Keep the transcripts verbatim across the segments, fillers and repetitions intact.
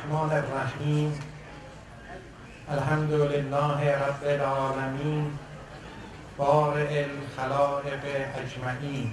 الرحمن الرحیم. الحمد لله رب العالمین بارئ الخلائق اجمعین.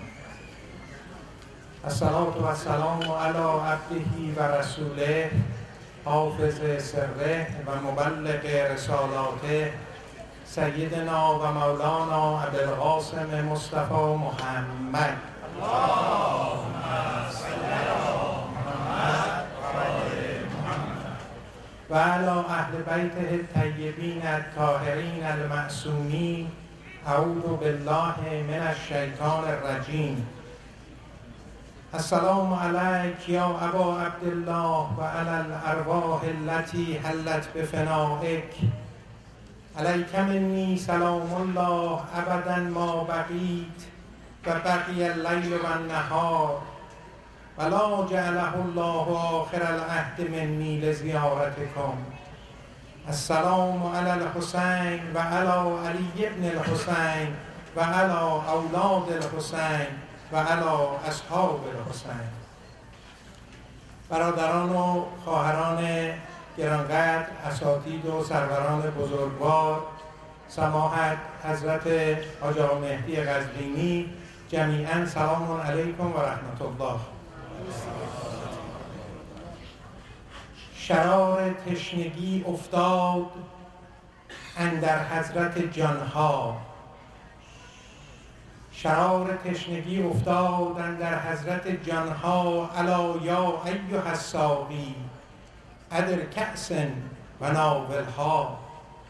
الصلاة و السلام علی عبده و رسوله حافظ سره و مبلغ رسالاته سیدنا و مولانا ابوالقاسم مصطفی محمد. اللهم صل علی محمد و آل محمد و علی اهل بیته الطیبین الطاهرین المعصومین. اعوذ بالله من الشیطان الرجیم. السلام علیک یا ابا عبدالله و علی الارواح التي حلت بفنائک. علیک منی سلام الله ابدا ما بقیت و بقی اللیل و النهار ولا جعله الله آخر العهد منی لزیارتکم. السلام علی الحسین و علی علی ابن الحسین و علی اولاد الحسین و علی اصحاب الحسین. برادران و خواهران گرانقدر، اساتید و سروران بزرگوار، سماحت حضرت حاج آقا مهدی قزوینی، جمیعا سلام علیکم و رحمت الله. شرار تشنگی افتاد اندر حضرت جانها. شرار تشنگی افتاد اندر حضرت جانها. الا یا ایها الساقی ادر کأس و ناولها.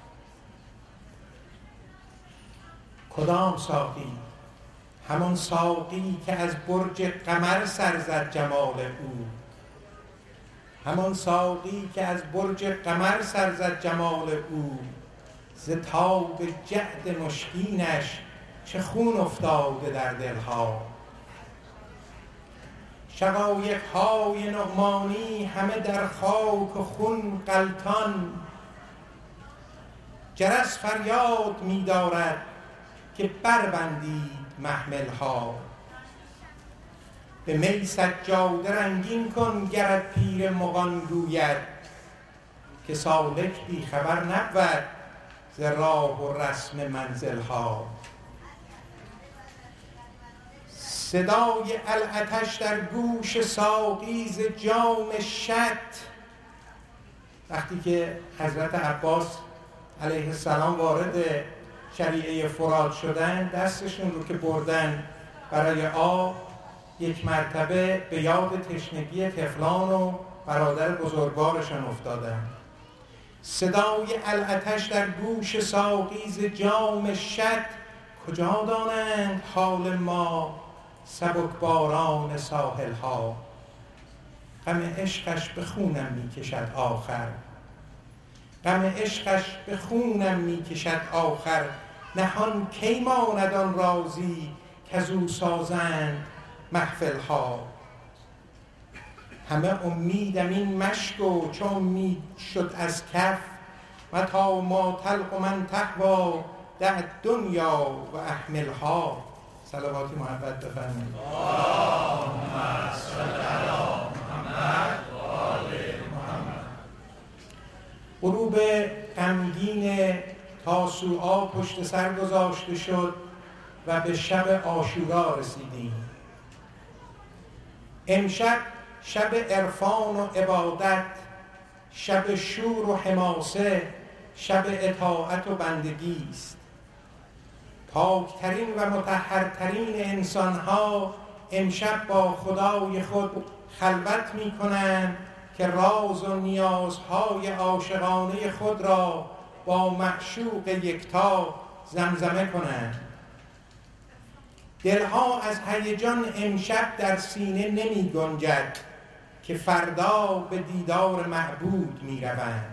کدام ساقی؟ همان ساقی که از برج قمر سر زد جمال او. همان ساقی که از برج قمر سر زد جمال او. ز تاب جعد مشکینش چه خون افتاده در دلها. شقایق های نعمانی همه در خاک و خون غلطان. جرس فریاد می دارد که بربندید محمل ها. به می سجاده رنگین کن گرت پیر مغان گوید که سالک بی خبر نبود ز راه و رسم منزل ها. صدای العطش در گوش ساقی ز جام شط. وقتی که حضرت عباس علیه السلام وارد شریعه فرات شدن، دستشون رو که بردن برای آب، یک مرتبه به یاد تشنگی طفلان و برادر بزرگوارشان افتادن. صدای العطش در گوش ساقی ز جام شط. کجا دانند حال ما سبک باران ساحل ها. غم عشقش به خونم می کشد آخر. غم عشقش به خونم می کشد آخر. نهان کی ماند آن رازی کز او سازند محفل ها. همه امیدم این مشک و چون امید شد از کف. و تا ما تلق من تهوی دع دنیا و احملها. صلواتی محبت بفرمایید. اللهم صل علی محمد و آل محمد. غروب غمگین تاسوعا پشت سر گذاشته شد و به شب عاشورا رسیدیم. امشب شب عرفان و عبادت، شب شور و حماسه، شب اطاعت و بندگی است. پاکترین و مطهرترین انسانها امشب با خدای خود خلوت می کنند که راز و نیازهای عاشقانه خود را با معشوق یکتا زمزمه کنند. دلها از هیجان امشب در سینه نمی گنجد که فردا به دیدار معبود می روند.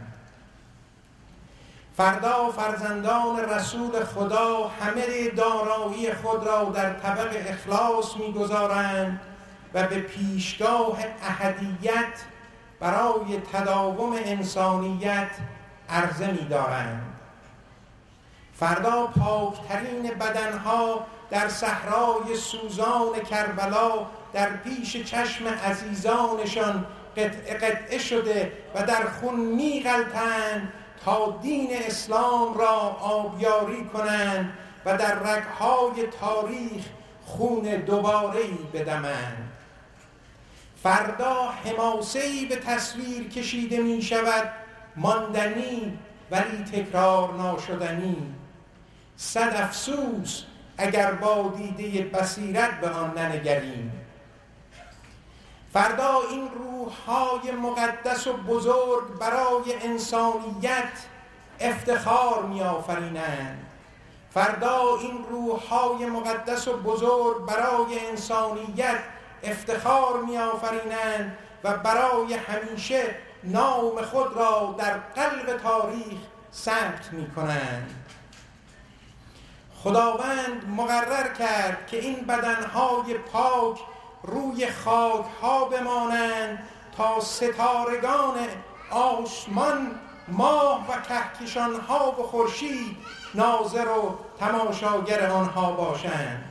فردا فرزندان رسول خدا همه دارایی خود را در طبق اخلاص می‌گذارند و به پیشگاه احدیت برای تداوم انسانیت عرضه می‌دارند. فردا پاکترین بدنها در صحرای سوزان کربلا در پیش چشم عزیزانشان قطعه قطعه شده و در خون می‌غلطند تا دین اسلام را آبیاری کنند و در رگ‌های تاریخ خون دوباره‌ای بدمند. فردا حماسه‌ای به تصویر کشیده می شود، ماندنی ولی تکرار ناشدنی. صد افسوس اگر با دیده بصیرت به آن ننگریم. فردا این روح‌های مقدس و بزرگ برای انسانیت افتخار می‌آفرینند. فردا این روح‌های مقدس و بزرگ برای انسانیت افتخار می‌آفرینند و برای همیشه نام خود را در قلب تاریخ ثبت می‌کنند. خداوند مقرر کرد که این بدنهای پاک روی خاک‌ها بمانند تا ستارگان آسمان، ماه و کهکشان‌ها و خورشید ناظر و تماشاگر آنها باشند.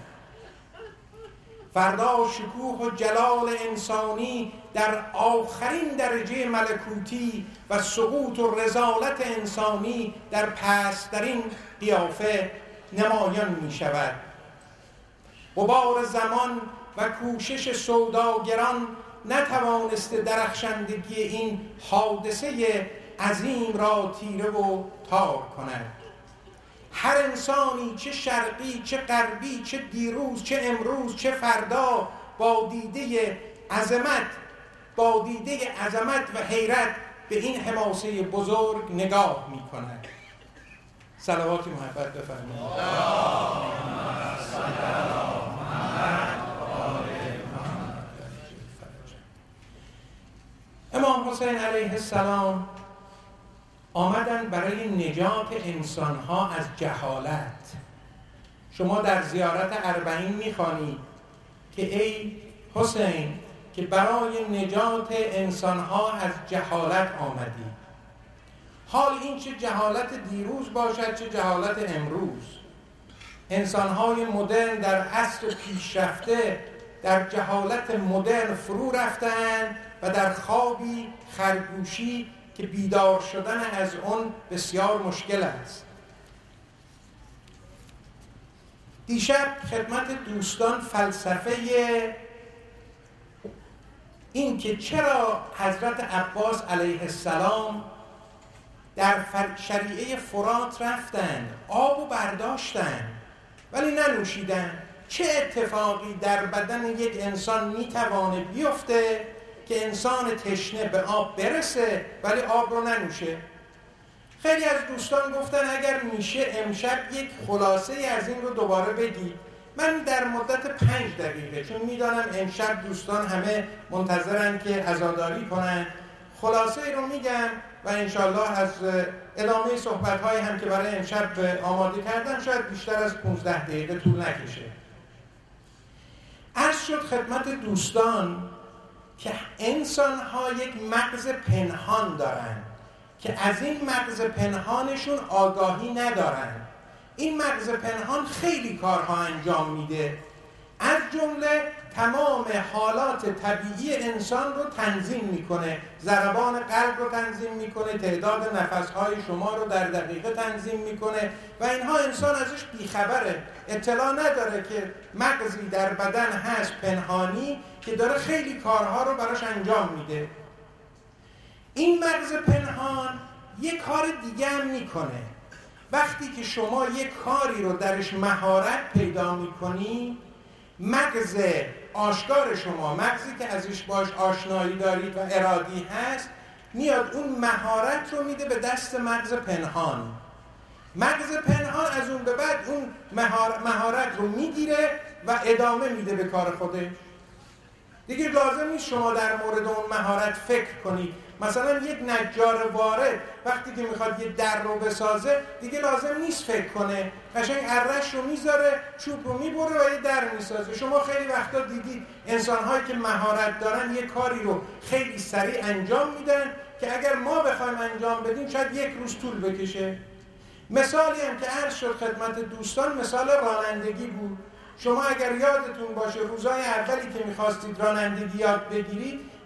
فردا شکوه و جلال انسانی در آخرین درجه ملکوتی و سقوط و رذالت انسانی در پست‌ترین قیافه نمایان می شود. غبار زمان و کوشش سوداگران نتوانسته درخشندگی این حادثه عظیم را تیره و تار کند. هر انسانی، چه شرقی، چه غربی، چه دیروز، چه امروز، چه فردا، با دیده عظمت با دیده عظمت و حیرت به این حماسه بزرگ نگاه می کند. صلوات محبت بفرمایید. امام حسین علیه السلام آمدن برای نجات انسانها از جهالت. شما در زیارت اربعین میخوانید که ای حسین که برای نجات انسانها از جهالت آمدی. حال این چه جهالت دیروز باشد چه جهالت امروز، انسانهای مدرن در عصر پیشرفته در جهالت مدرن فرو رفتند و در خوابی خرگوشی که بیدار شدن از اون بسیار مشکل است. دیشب خدمت دوستان فلسفه این که چرا حضرت عباس علیه السلام در شریعه فرات رفتند، آب و برداشتند ولی ننوشیدند، چه اتفاقی در بدن یک انسان میتوانه بیفته که انسان تشنه به آب برسه ولی آب رو ننوشه؟ خیلی از دوستان گفتن اگر میشه امشب یک خلاصه از این رو دوباره بگی. من در مدت پنج دقیقه، چون میدانم امشب دوستان همه منتظرن که عزاداری کنن، خلاصه رو میگم و انشالله از ادامه صحبت‌های هم که برای امشب آماده کردم شاید بیشتر از پانزده دقیقه طول نکشه. عرض شد خدمت دوستان که انسان‌ها یک مغز پنهان دارند که از این مغز پنهانشون آگاهی ندارند. این مغز پنهان خیلی کارها انجام میده، از جمله تمام حالات طبیعی انسان رو تنظیم میکنه، ضربان قلب رو تنظیم میکنه، تعداد نفسهای شما رو در دقیقه تنظیم میکنه و اینها انسان ازش بیخبره، اطلاع نداره که مغزی در بدن هست پنهانی که داره خیلی کارها رو براش انجام میده. این مغز پنهان یک کار دیگه هم میکنه. وقتی که شما یک کاری رو درش مهارت پیدا میکنی، مغز آشکار شما، مغزی که ازش باش آشنایی دارید و ارادی هست، میاد اون مهارت رو میده به دست مغز پنهان. مغز پنهان از اون به بعد اون مهارت رو میگیره و ادامه میده به کار خودش. دیگه لازم نیست شما در مورد اون مهارت فکر کنید. مثلا یک نجار وارد وقتی که میخواد یه در رو بسازه دیگه لازم نیست فکر کنه، قشنگ ارش رو میذاره، چوب رو میبره و یه در میسازه. شما خیلی وقتا دیدید انسان‌هایی که مهارت دارن یه کاری رو خیلی سریع انجام میدن که اگر ما بخوایم انجام بدیم شاید یک روز طول بکشه. مثالی هم که عرض شد خدمت دوستان مثال رانندگی بود. شما اگر یادتون باشه روزهای اولی که میخواستید رانندگی یاد بگیرید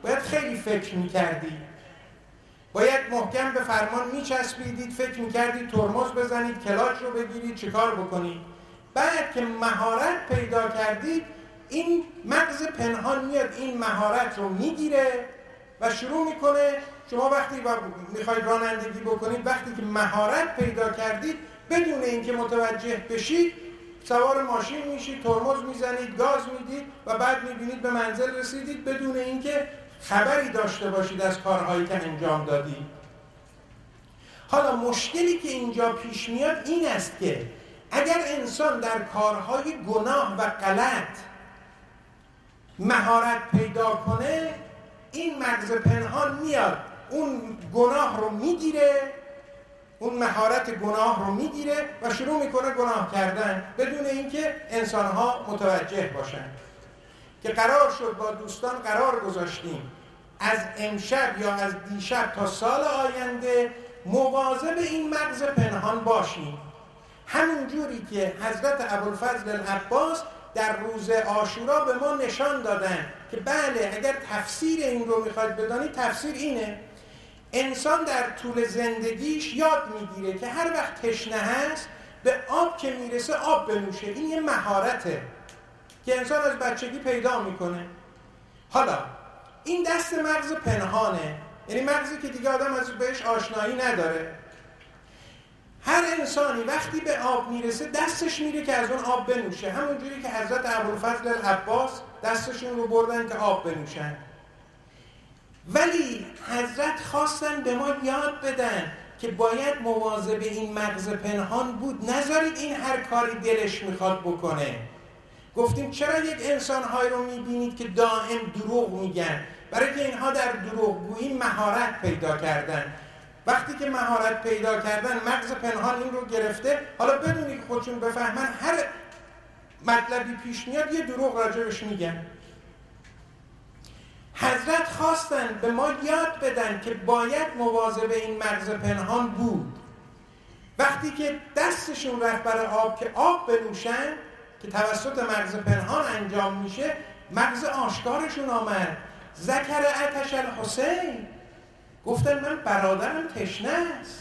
باید خیلی فکر میکردید، باید محکم به فرمان میچسبیدید، فکر میکردید ترمز بزنید، کلاچ رو بگیرید، چیکار بکنید. بعد که مهارت پیدا کردید، این مغز پنهان میاد این مهارت رو میگیره و شروع میکنه. شما وقتی میخواید رانندگی بکنید، وقتی که مهارت پیدا کردید، بدون اینکه متوجه بشید سوار ماشین میشید، ترمز میزنید، گاز میدید و بعد میبینید به منزل رسیدید بدون اینکه خبری داشته باشید از کارهایی که انجام دادید. حالا مشکلی که اینجا پیش میاد این است که اگر انسان در کارهای گناه و غلط مهارت پیدا کنه، این مغز پنهان میاد اون گناه رو میگیره، اون مهارت گناه رو میگیره و شروع میکنه گناه کردن بدون اینکه انسانها متوجه باشن. که قرار شد با دوستان قرار گذاشتیم از امشب یا از دیشب تا سال آینده مواظب این مغز پنهان باشیم. همون جوری که حضرت ابوالفضل العباس در روز عاشورا به ما نشان دادن که بله اگر تفسیر این رو میخواید بدانید، تفسیر اینه: انسان در طول زندگیش یاد میگیره که هر وقت تشنه هست به آب که میرسه آب بنوشه. این یه مهارته که انسان از بچگی پیدا میکنه. حالا این دست مغز پنهانه، یعنی مغزی که دیگه آدم از بهش آشنایی نداره. هر انسانی وقتی به آب میرسه دستش میره که از اون آب بنوشه، همون جوری که حضرت ابوالفضل العباس دستشون رو بردن که آب بنوشن. ولی حضرت خواستن به ما یاد بدن که باید مواظب این مغز پنهان بود، نذارید این هر کاری دلش میخواد بکنه. گفتیم چرا یک انسان‌هایی رو میبینید که دائم دروغ میگن؟ برای که اینها در دروغگویی مهارت پیدا کردن. وقتی که مهارت پیدا کردن، مغز پنهان این رو گرفته، حالا بدونی که خودشون بفهمن هر مطلبی پیش میاد یه دروغ راجبش میگن. حضرت خواستن به ما یاد بدن که باید مواظب این مغز پنهان بود. وقتی که دستشون رفت برای آب که آب بنوشن که توسط مغز پنهان انجام میشه، مغز آشکارشون آمد. ذکر آتش الحسین، گفتن من برادرم تشنه است،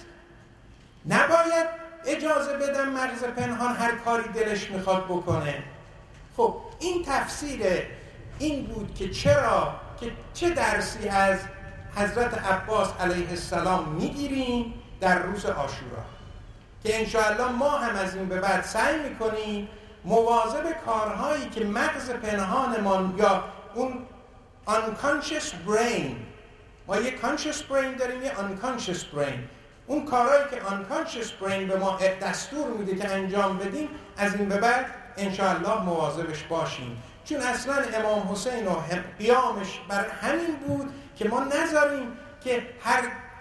نباید اجازه بدم مغز پنهان هر کاری دلش میخواد بکنه. خب این تفسیر این بود که چرا که چه درسی از حضرت عباس علیه السلام میگیریم در روز عاشورا، که انشاءالله ما هم از این به بعد سعی میکنیم مواظب کارهایی که مغز پنهانمان یا اون unconscious brain، ما یه conscious brain داریم یه unconscious brain، اون کارهایی که unconscious brain به ما دستور میده که انجام بدیم از این به بعد انشاءالله مواظبش باشیم. چون اصلا امام حسین و قیامش بر همین بود که ما نذاریم که هر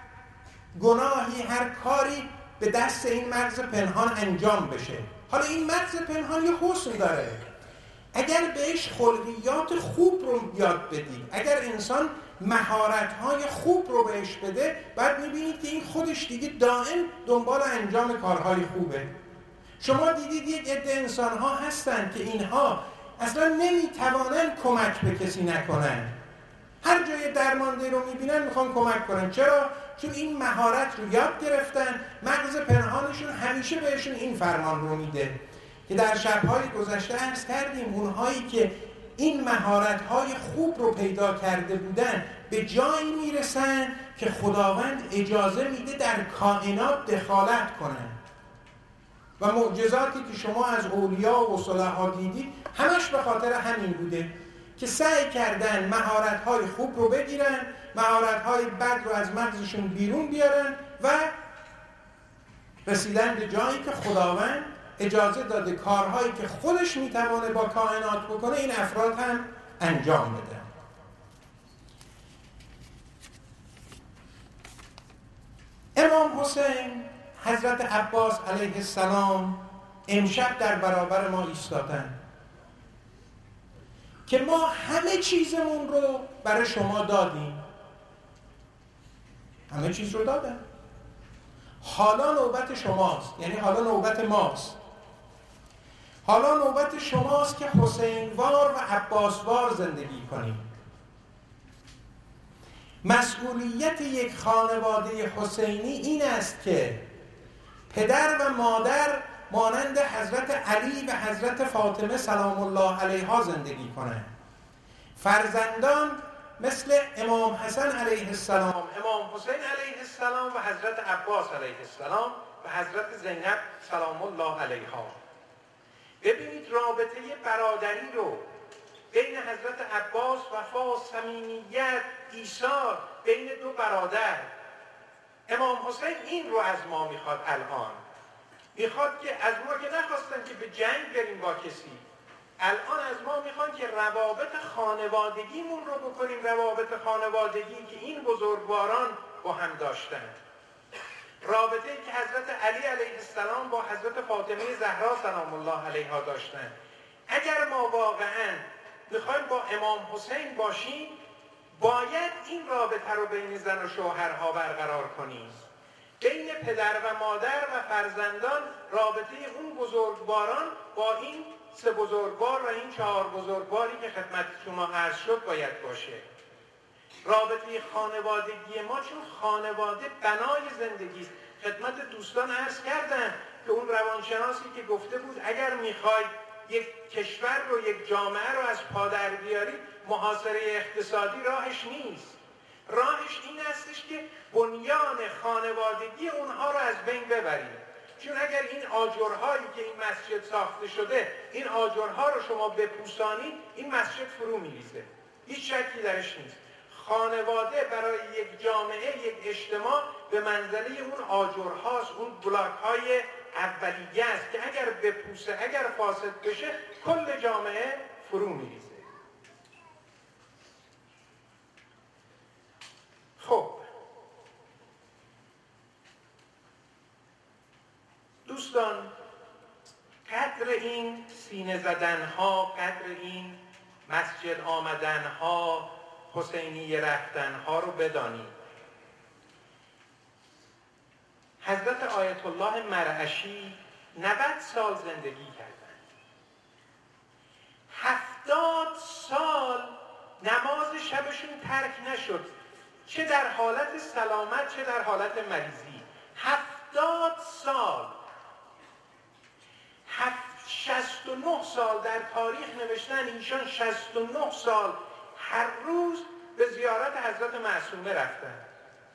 گناهی هر کاری به دست این مغز پنهان انجام بشه. حالا این مغز پنهان یه حسن داره، اگر بهش خلقیات خوب رو یاد بدید، اگر انسان مهارت‌های خوب رو بهش بده، بعد می‌بینید که این خودش دیگه دائم دنبال انجام کارهای خوبه. شما دیدید یک عده انسان‌ها هستن که اینها اصلا نمی‌توانند کمک به کسی نکنن، هر جای درمانده رو می‌بینن می‌خوان کمک کنن. چرا؟ چون این مهارت رو یاد گرفتن، مغز پنهانشون همیشه بهشون این فرمان رو میده که در شب‌های گذشته عرض کردیم اونهایی که این مهارت‌های خوب رو پیدا کرده بودن به جایی میرسن که خداوند اجازه میده در کائنات دخالت کنن و معجزاتی که شما از اولیا و صلحا دیدید همش به خاطر همین بوده که سعی کردن مهارت‌های خوب رو بگیرن، مهارت‌های بد رو از مغزشون بیرون بیارن و رسیدن به جایی که خداوند اجازه داده کارهایی که خودش میتوانه با کائنات بکنه این افراد هم انجام بده. امام حسین حضرت عباس علیه السلام امشب در برابر ما ایستادن که ما همه چیزمون رو برای شما دادیم، همه چیز رو دادن، حالا نوبت شماست، یعنی حالا نوبت ماست، حالا نوبت شماست که حسینوار و عباسوار زندگی کنیم. مسئولیت یک خانواده حسینی این است که پدر و مادر مانند حضرت علی و حضرت فاطمه سلام الله علیها زندگی کنند. فرزندان مثل امام حسن علیه السلام، امام حسین علیه السلام و حضرت عباس علیه السلام و حضرت زینب سلام الله علیها. ببینید رابطه برادری رو بین حضرت عباس، وفا، صمیمیت، ایثار بین دو برادر. امام حسین این رو از ما میخواد الان. میخواد که از ما که نخواستن که به جنگ بریم با کسی، الان از ما میخوان که روابط خانوادگیمون رو بکنیم، روابط خانوادگی که این بزرگواران با هم داشتن. رابطه که حضرت علی علیه السلام با حضرت فاطمه زهرا سلام الله علیها داشتن. اگر ما واقعا میخوایم با امام حسین باشیم، باید این رابطه رو بین زن و شوهرها برقرار کنیم. بین پدر و مادر و فرزندان رابطه اون بزرگواران با این سه بزرگوار و این چهار بزرگواری که خدمت شما عرض شد باید باشه. رابطه خانوادگی ما چون خانواده بنای زندگی است. خدمت دوستان عرض کردم که اون روانشناسی که گفته بود اگر میخواید یک کشور رو، یک جامعه رو از پا در بیارید، محاصره اقتصادی راهش نیست. راهش این هستش که بنیان خانوادگی اونها رو از بین ببرید. چون اگر این آجرهایی که این مسجد ساخته شده، این آجرها رو شما بپوسانید، این مسجد فرو میریزه. هیچ شکی درش نیست. خانواده برای یک جامعه، یک اجتماع به منزله اون آجرهاست، اون بلاک‌های اولیه است که اگر بپوسه، اگر فاسد بشه، کل جامعه فرو میریزه. خب دوستان، قدر این سینه زدنها، قدر این مسجد آمدنها، حسینی رفتنها رو بدانید. حضرت آیت الله مرعشی نود سال زندگی کردند. هفتاد سال نماز شبشون ترک نشد، چه در حالت سلامت چه در حالت مریضی. هفتاد سال، هفت شست و نه سال در تاریخ نوشتن ایشان شست و نه سال هر روز به زیارت حضرت معصومه رفتن.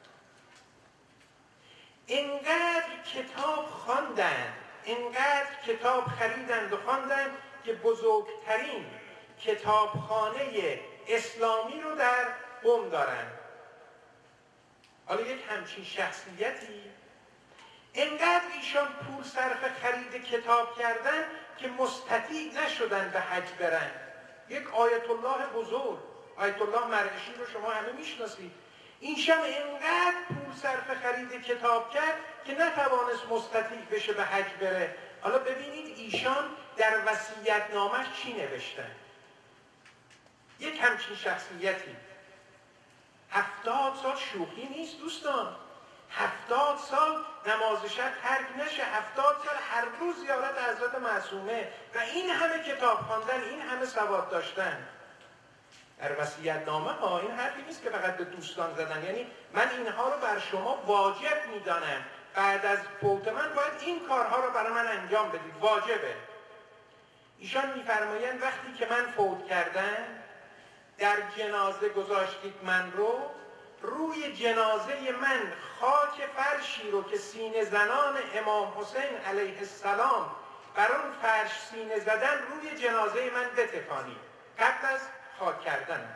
اینقدر کتاب خواندند، اینقدر کتاب خریدند و خواندند که بزرگترین کتابخانه اسلامی رو در قم دارند. حالا یک همچین شخصیتی، اینقدر ایشان پول صرف خرید کتاب کردن که مستطیع نشدن به حج برن. یک آیت الله بزرگ، آیت الله مرعشی رو شما همه میشناسید. ایشان اینقدر پول صرف خرید کتاب کرد که نتوانست مستطیع بشه به حج بره. حالا ببینید ایشان در وصیت‌نامه‌اش چی نوشتن. یک همچین شخصیتی. هفتاد سال شوخی نیست دوستان. هفتاد سال نماز شب ترک نشه، هفتاد سال هر روز زیارت حضرت معصومه و این همه کتاب خواندن، این همه سواد داشتن. در وصیت‌نامه ها این حرفی نیست که فقط به دوستان زدن. یعنی من اینها رو بر شما واجب میدانم، بعد از فوت من باید این کارها رو برای من انجام بدید، واجبه. ایشان میفرمایند وقتی که من فوت کردم در جنازه گذاشتید من رو، روی جنازه من خاک فرشی رو که سینه زنان امام حسین علیه السلام بر اون فرش سینه زدن، روی جنازه من بتکانید قبل از خاک کردن.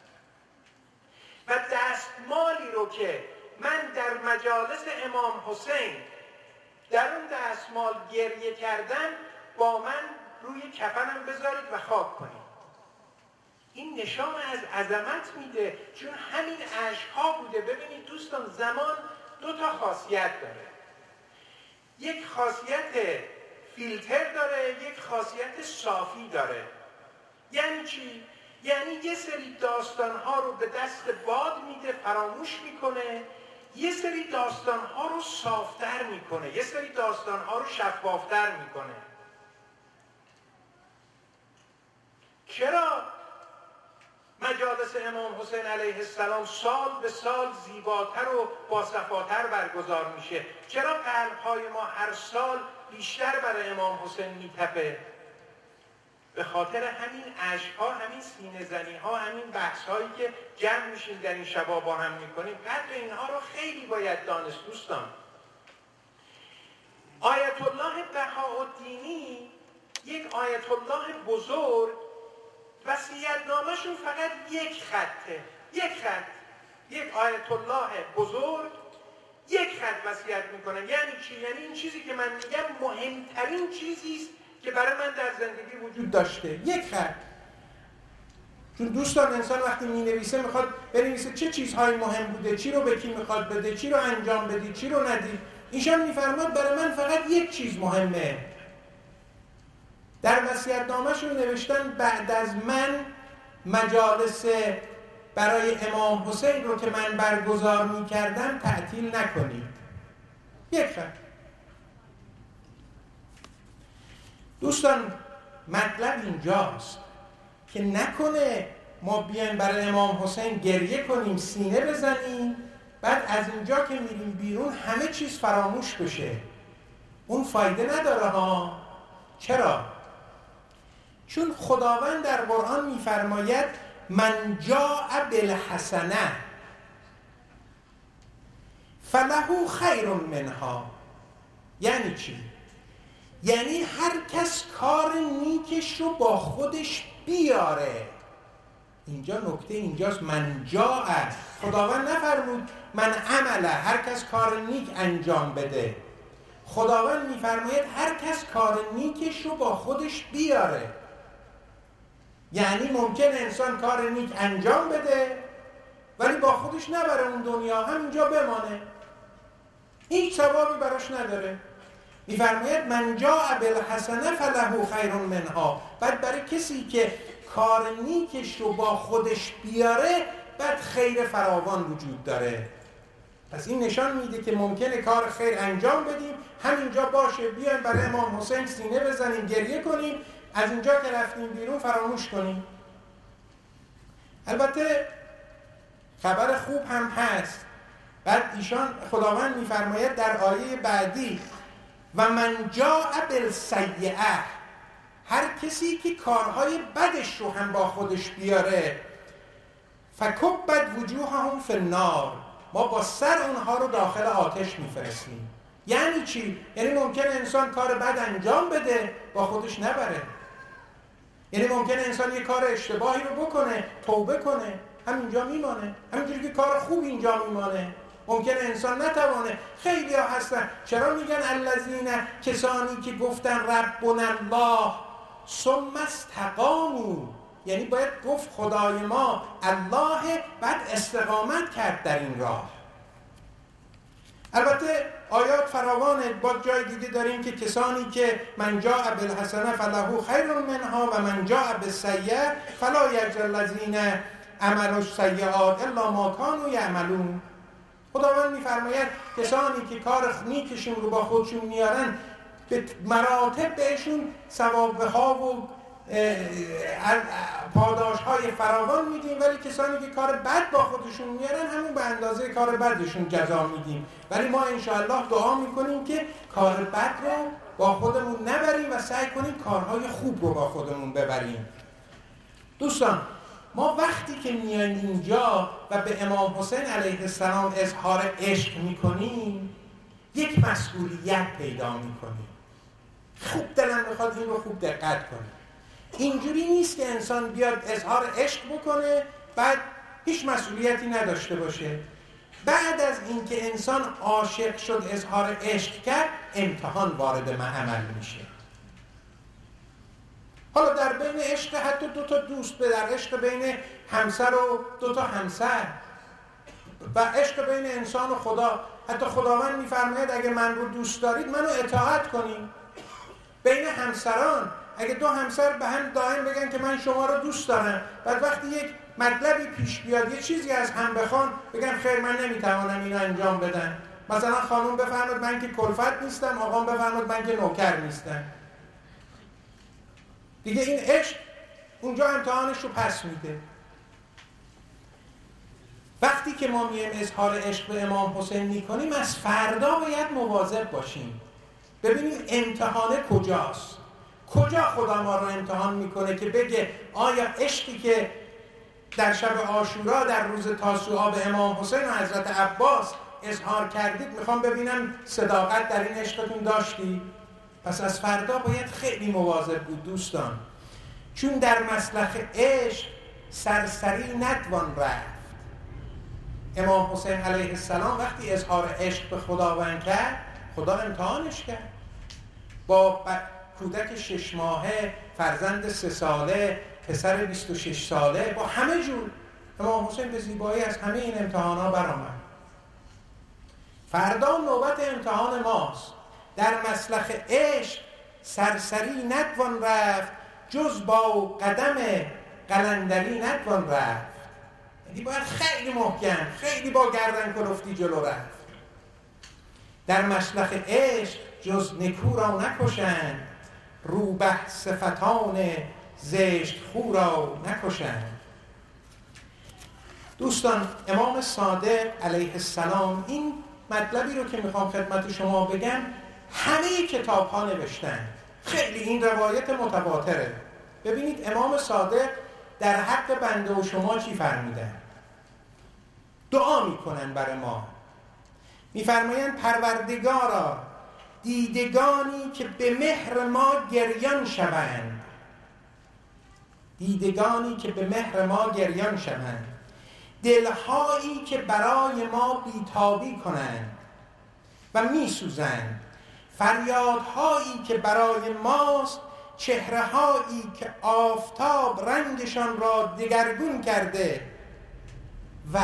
و دستمالی رو که من در مجالس امام حسین در اون دستمال گریه کردم، با من روی کفنم بذارید و خاک کنید. این نشان از عظمت میده، چون همین اشک‌ها بوده. ببینید دوستان، زمان دو تا خاصیت داره. یک خاصیت فیلتر داره، یک خاصیت صافی داره. یعنی چی؟ یعنی یه سری داستان‌ها رو به دست باد میده، فراموش میکنه، یه سری داستان‌ها رو صافتر میکنه، یه سری داستان‌ها رو شفافتر میکنه. چرا؟ مجالس امام حسین علیه السلام سال به سال زیباتر و باصفاتر برگزار میشه. چرا قلب‌های ما هر سال بیشتر برای امام حسین میتپه؟ به خاطر همین عشق‌ها، همین سینه زنی‌ها، همین بحث‌هایی که جمع میشیم در این شبا با هم میکنیم. قدر اینها رو خیلی باید دانست دوستان. آیت الله بهاءالدینی یک آیت الله بزرگ، وصیت‌نامه‌شون فقط یک خطه، یک خط، یک آیت الله بزرگ یک خط وصیت میکنن. یعنی چی؟ یعنی این چیزی که من میگم مهمترین چیزی است که برای من در زندگی وجود داشته، یک خط. چون دوستان انسان وقتی مینویسه میخواد بنویسه چه چیزهایی مهم بوده، چی رو به کی میخواد بده، چی رو انجام بدی، چی رو ندی. ایشان میفرماد برای من فقط یک چیز مهمه. در وصیت‌نامه‌شون نوشتن بعد از من مجالس برای امام حسین رو که من برگزار می‌کردم تعطیل نکنید. یک خط. دوستان مطلب اینجاست که نکنه ما بیایم برای امام حسین گریه کنیم، سینه بزنیم، بعد از اینجا که میریم بیرون همه چیز فراموش بشه. اون فایده نداره ها. چرا؟ چون خداوند در قرآن میفرماید من جاء بالحسنه فله خیر منها. یعنی چی؟ یعنی هر کس کار نیکش رو با خودش بیاره. اینجا نکته اینجاست، من جاء. خداوند نفرمود من عمله، هر کس کار نیک انجام بده. خداوند میفرماید هر کس کار نیکش رو با خودش بیاره. یعنی ممکن انسان کار نیک انجام بده ولی با خودش نبره اون دنیا، همینجا بمانه، هیچ ثوابی براش نداره. میفرماید من جاء بالحسنه فله خیر منها. بعد برای کسی که کار نیکش رو با خودش بیاره بعد خیر فراوان وجود داره. پس این نشان میده که ممکنه کار خیر انجام بدیم، همینجا باشه، بیایم برای امام حسین سینه بزنیم، گریه کنیم، از اینجا که رفتیم بیرون فراموش کنیم. البته خبر خوب هم هست. بعد ایشان خداوند میفرماید در آیه بعدی و من جاء بالسیئه، هر کسی که کارهای بدش رو هم با خودش بیاره فکبت وجوههم فی النار، ما با سر اونها رو داخل آتش میفرستیم. یعنی چی؟ یعنی ممکنه انسان کار بد انجام بده با خودش نبره. یعنی ممکنه انسان یه کار اشتباهی رو بکنه، توبه کنه، همینجا میمانه، همینجوری که کار خوب اینجا میمانه. ممکنه انسان نتوانه. خیلی ها هستن. چرا میگن الذین، کسانی که گفتن ربنا الله ثم استقاموا، یعنی باید گفت خدای ما الله، بعد استقامت کرد در این راه. البته آیات فراوانه. با جای دیگه داریم که کسانی که من جاء بالحسنه فله خیر منها و من جاء بالسیئه فلا یجزی الذین عملوا السیئات الا ما کانوا یعملون. خداوند میفرماید کسانی که کار نیکشون رو با خودشون میارن به مراتب بهشون ثوابها و پاداش های فراوان میدیم، ولی کسانی که کار بد با خودشون میارن همون به اندازه کار بدشون جزا میدیم. ولی ما انشاءالله دعا میکنیم که کار بد رو با خودمون نبریم و سعی کنیم کارهای خوب رو با خودمون ببریم. دوستان ما وقتی که میایم اینجا و به امام حسین علیه السلام اظهار عشق میکنیم یک مسئولیت پیدا میکنیم. خوب دلم میخواد این رو خوب دقت کنیم. اینجوری نیست که انسان بیاد اظهار عشق بکنه بعد هیچ مسئولیتی نداشته باشه. بعد از اینکه انسان عاشق شد، اظهار عشق کرد، امتحان وارد عمل میشه. حالا در بین عشق حتی دو تا دوست، به در عشق بین همسر و دو تا همسر و عشق بین انسان و خدا، حتی خداوند میفرماید اگه من رو دوست دارید منو اطاعت کنید. بین همسران اگه دو همسر به هم دائم بگن که من شما رو دوست دارم، بعد وقتی یک مطلبی پیش بیاد، یه چیزی از هم بخوان، بگن خیر من نمیتوانم اینو انجام بدم. مثلا خانم بفرماد من که کلفت نیستم، آقام بفرماد من که نوکر نیستم. دیگه این عشق اونجا امتحانش رو پس میده. وقتی که ما میایم اظهار عشق به امام حسین میکنیم از فردا باید مواظب باشیم، ببینیم امتحان کجاست، کجا خدا ما رو امتحان میکنه که بگه آیا عشقی که در شب عاشورا در روز تاسوعا به امام حسین و حضرت عباس اظهار کردید، میخوام ببینم صداقت در این عشقتون داشتی؟ پس از فردا باید خیلی مواظب بود دوستان، چون در مسلخ عشق سرسری نتوان رفت. امام حسین علیه السلام وقتی اظهار عشق به خداوند کرد، خدا امتحانش کرد با کودک شش ماهه، فرزند سه ساله، پسر بیست و شش ساله، با همه جور امام حسین به زیبایی از همه این امتحان‌ها برآمد. فردا نوبت امتحان ماست. در مسلخ عشق سرسری نتوان رفت، جز با قدم قلندری نتوان رفت. یعنی باید خیلی محکم، خیلی با گردن کلفتی جلو رفت. در مسلخ عشق جز نکو را نکشند، روبه صفتان زشت خو را نکشند. دوستان، امام صادق علیه السلام این مطلبی رو که میخوام خدمت شما بگم همه کتاب ها نوشتن، خیلی این روایت متواتره. ببینید امام صادق در حق بنده و شما چی فرمودن؟ دعا میکنن برای ما، میفرمایند پروردگارا دیدگانی که به مهر ما گریان شوند، دیدگانی که به مهر ما گریان شوند، دلهایی که برای ما بیتابی کنند و میسوزند، فریادهایی که برای ماست، چهرههایی که آفتاب رنگشان را دگرگون کرده و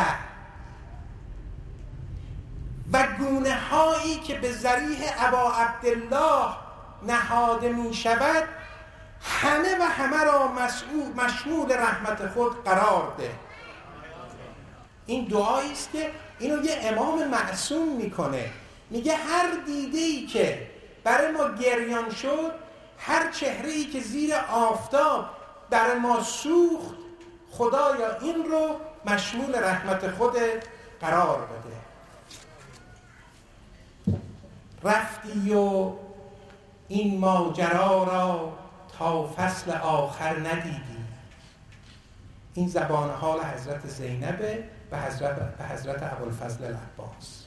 و گونه هایی که به ذریح ابا عبدالله نهاده می شود، همه و همه را مسئول مشمول رحمت خود قرار ده. این دعایی است که اینو یه امام معصوم میکنه، میگه هر دیده‌ای که برای ما گریان شد، هر چهره‌ای که زیر آفتاب برای ما سوخت، خدایا این رو مشمول رحمت خود قرار بده. رفتی و این ماجرا را تا فصل آخر ندیدی. این زبان حال حضرت زینب به حضرت, به حضرت ابوالفضل العباس.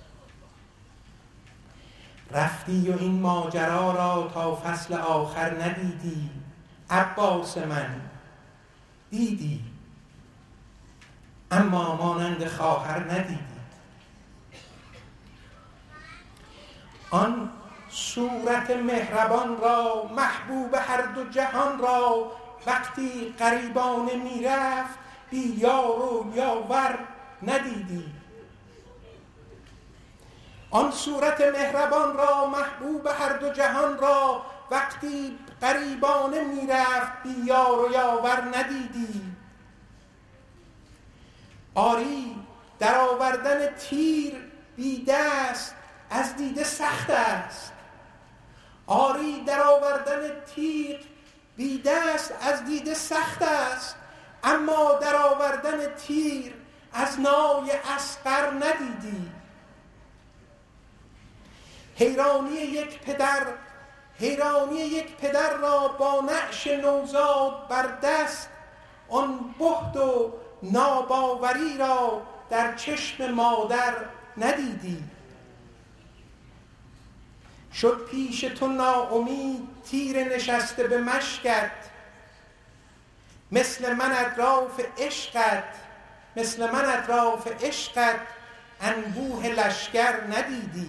رفتی و این ماجرا را تا فصل آخر ندیدی، عباس من دیدی اما مانند خواهر ندیدی. آن صورت مهربان را، محبوب هر دو جهان را، وقتی غریبانه میرفت بی یار و یاور ندیدی. آن صورت مهربان را، محبوب هر دو جهان را، وقتی غریبانه میرفت بی یار و یاور ندیدی. آری در آوردن تیر بی دست از دیده سخت است، آری در آوردن تیغ بی دست از دیده سخت است، اما در آوردن تیر از نای اصغر ندیدی. حیرانی یک پدر حیرانی یک پدر را با نعش نوزاد بر دست، آن بهت و ناباوری را در چشم مادر ندیدی. شد پیش تو ناامید تیر نشسته به مشکت، مثل من اطراف عشقت مثل من اطراف عشقت انبوه لشکر ندیدی.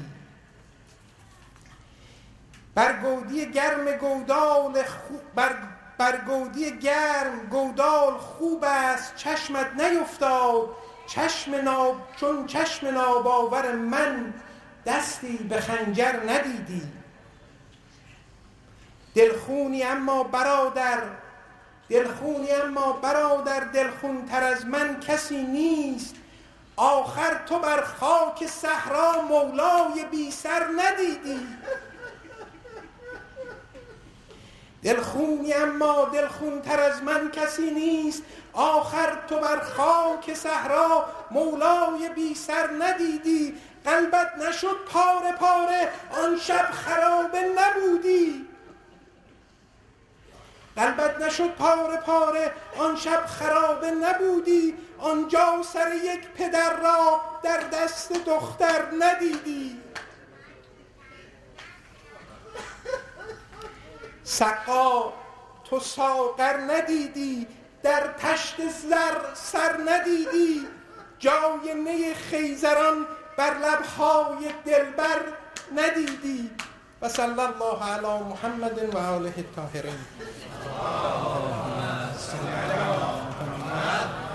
بر گودی گرم گودال خوب بر, بر گودی گرم گودال خوب است، چشمت نیفتاد چشم ناب چون چشم ناباور من دستی به خنجر ندیدی. دلخونی اما برادر دلخونی اما برادر دلخون تر از من کسی نیست، آخر تو بر خاک صحرا مولای بی سر ندیدی. دلخونی اما دلخونتر از من کسی نیست. آخر تو بر خاک صحرا مولای بی سر ندیدی. قلبت نشد پاره پاره آن شب خرابه نبودی. قلبت نشد پاره پاره آن شب خرابه نبودی. آنجا سر یک پدر را در دست دختر ندیدی. سقا تو ساغر ندیدی، در تشت زر سر ندیدی. جای نی خیزران بر لبهای دلبر ندیدی. و صلی الله علی محمد و آله الطاهرین.